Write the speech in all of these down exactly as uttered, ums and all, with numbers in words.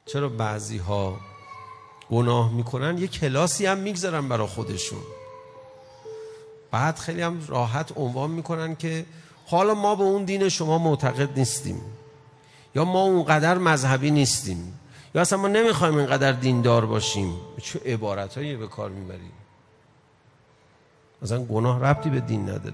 چرا بعضی ها گناه میکنن یه کلاسی هم میگذارن برای خودشون، بعد خیلی هم راحت عنوان میکنن که حالا ما به اون دین شما معتقد نیستیم، یا ما اونقدر مذهبی نیستیم، یا اصلا ما نمیخوایم اینقدر دیندار باشیم. چه عبارتایی به کار میبریم؟ مثلا گناه ربطی به دین نداره.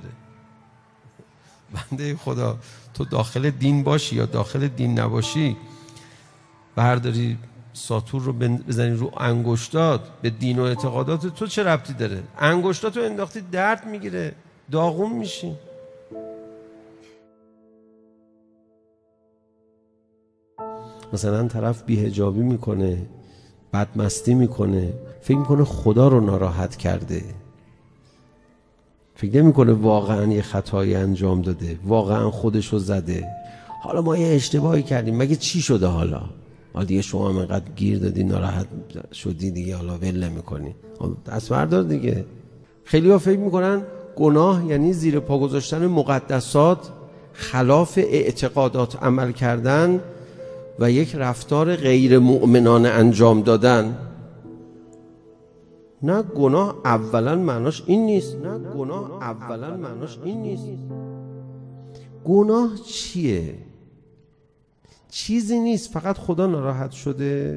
بنده خدا تو داخل دین باشی یا داخل دین نباشی، برداری ساتور رو بزنی رو انگشتات، به دین و اعتقادات تو چه ربطی داره؟ انگشتات رو انداختی درد میگیره، داغون میشی. مثلا طرف بی‌حجابی میکنه، بدمستی میکنه، فکر میکنه خدا رو ناراحت کرده، فکر نمیکنه واقعا یه خطایی انجام داده، واقعا خودش رو زده. حالا ما یه اشتباهی کردیم، مگه چی شده؟ حالا حالا دیگه شما هم اینقدر گیر دادی، ناراحت شدی دیگه، حالا ول نمی‌کنی، دست بردار دیگه. خیلی ها فکر میکنن گناه یعنی زیر پا گذاشتن مقدسات، خلاف اعتقادات عمل کردن و یک رفتار غیر مؤمنانه انجام دادن. نه، گناه اولا معناش این نیست. نه گناه اولا معناش این نیست. گناه چیه؟ چیزی نیست فقط خدا ناراحت شده،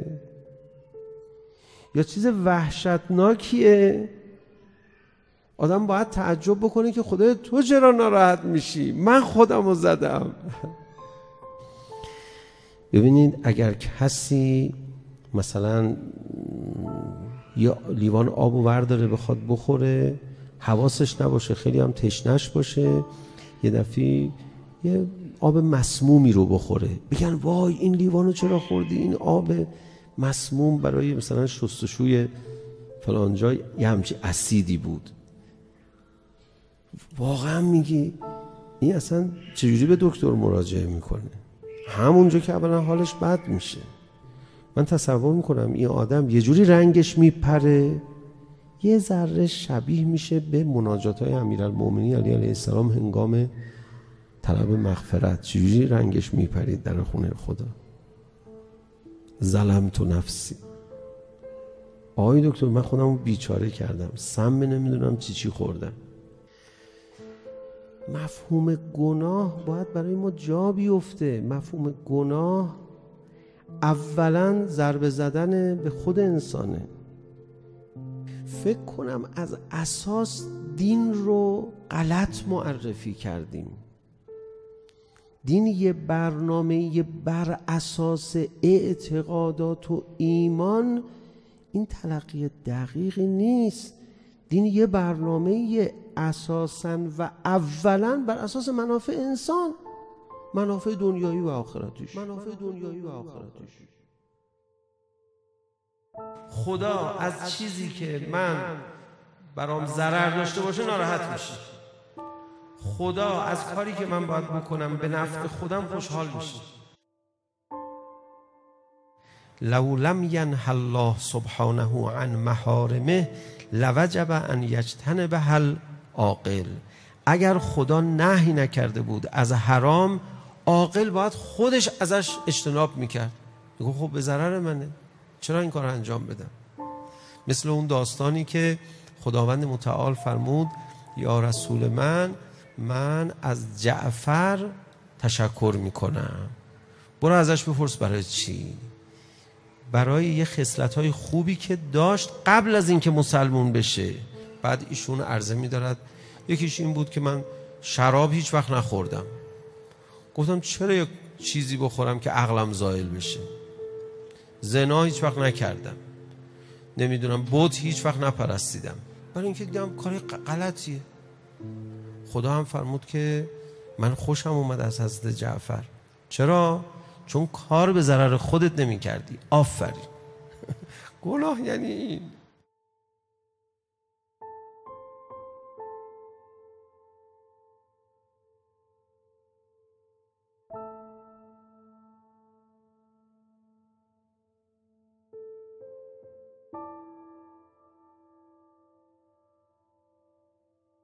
یا چیز وحشتناکیه آدم باید تعجب بکنه که خدای تو چرا ناراحت میشی؟ من خودم رو زدم. ببینید اگر کسی مثلا یا لیوان آب و ورداره بخواد بخوره، حواسش نباشه، خیلی هم تشنش باشه، یه دفعه یه آب مسمومی رو بخوره، بگن وای این لیوانو چرا خوردی؟ این آب مسموم برای مثلا شستشوی فلان جای یه همچی اسیدی بود. واقعا میگی این اصلا چجوری به دکتر مراجعه میکنه؟ همونجا که اولا حالش بد میشه. من تصور میکنم این آدم یه جوری رنگش میپره، یه ذره شبیه میشه به مناجات های امیرالمومنین علی علیه السلام هنگام طلب مغفرت. چجوری رنگش میپرید در خونه خدا. ظلمت نفسی، آقای دکتر من خودم رو بیچاره کردم، سم نمیدونم چی چی خوردم. مفهوم گناه باید برای ما جا بیفته. مفهوم گناه اولا ضربه زدن به خود انسانه. فکر کنم از اساس دین رو غلط معرفی کردیم. دین یه برنامه بر اساس اعتقادات و ایمان، این تلقی دقیقی نیست. دین یه برنامه اساساً و اولاً بر اساس منافع انسان، منافع دنیایی و آخرتش. منافع دنیایی و آخرتش. خدا از چیزی که من برام ضرر داشته باشه ناراحت میشه. خدا از کاری که من باید بکنم به نفع خودم خوشحال میشه. لو لم ینه الله سبحانه عن محارمه لوجب ان یجتنبها العاقل. اگر خدا نهی نکرده بود از حرام، عاقل باید خودش ازش اجتناب میکرد. میگه خب به ضرر منه، چرا این کار انجام بدم؟ مثل اون داستانی که خداوند متعال فرمود یا رسول من، من از جعفر تشکر میکنم. برو ازش بپرس برای چی؟ برای یه خصلت‌های خوبی که داشت قبل از اینکه مسلمون بشه. بعد ایشون عرضه می‌دارد یکیش این بود که من شراب هیچ وقت نخوردم. گفتم چرا یک چیزی بخورم که عقلم زائل بشه؟ زنا هیچ وقت نکردم، نمیدونم بت هیچ وقت نپرستیدم، برای اینکه دیدم کار غلطیه. خدا هم فرمود که من خوشم اومد از حضرت جعفر. چرا؟ چون کار به ضرر خودت نمی کردی. آفرین. گناه یعنی این.